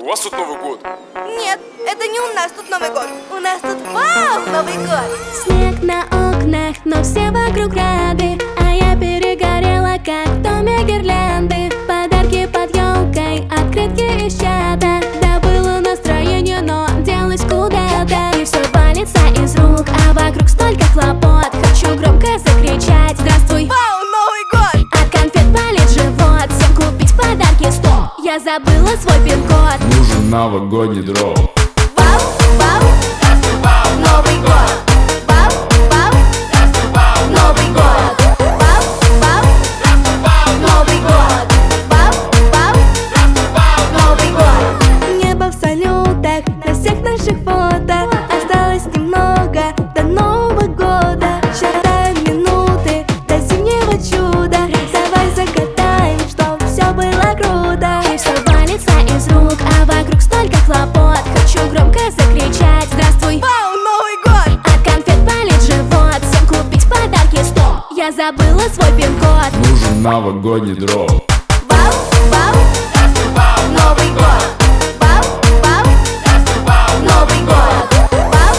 у вас тут Новый год? Нет, это не у нас тут Новый год. У нас тут вау, Новый год. Снег на окнах, но все вокруг рады, а я перегорела, как в доме гирлянды. Подарки под елкой, открытки из чата. Да было настроение, но делось куда-то. И все валится из рук, а вокруг столько хлопот. Хочу громко закричать: здравствуй, Вау, Новый год. от конфет болит живот. Всем купить подарки, стоп, я забыла свой пин-код. Нужен новогодний дров. Вау, вау, Новый год. Вау, вау, Новый год. Вау, вау, Новый год. Вау, вау, Новый год. Небо в салютах на всех наших фото. Осталось немного до Нового года. Считаем минуты до зимнего чуда. Давай закатаем, чтоб все было круто. И все валится из рук, а вокруг столько хлопот. Хочу громко закричать: здравствуй, Вау, Новый год. от конфет болит живот. Всем купить подарки, стоп, я забыла свой пин-код. Нужен новогодний дров. Вау, вау, Новый год. Вау, вау, Новый год. Вау,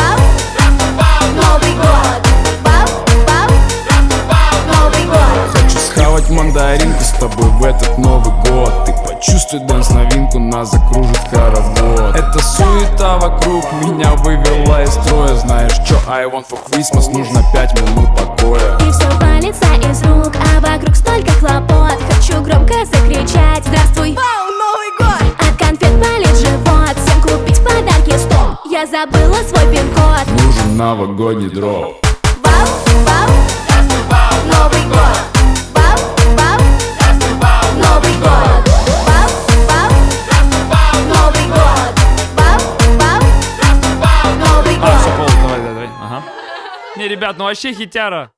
вау, Новый год. Вау, вау, Новый год. Хочу схавать мандаринку с тобой в этот Новый год. Ты почувствуй дэнс новинку, нас закружит хоровод. Эта суета вокруг меня вывела из строя. Знаешь чё, I want for Christmas, нужно 5 минут покоя. И все валится из рук, а вокруг столько хлопот. Хочу громко закричать: здравствуй, Вау, Новый год. от конфет болит живот. Всем купить подарки, стоп, я забыла свой пин-код. Нужен новогодний дров. Вау, вау, Новый год. Вау, вау, Новый год. Вау, вау, Новый год. Вау, вау, Новый год. Все, Пол, давай. Ага. Не, ребят, ну вообще хитяра.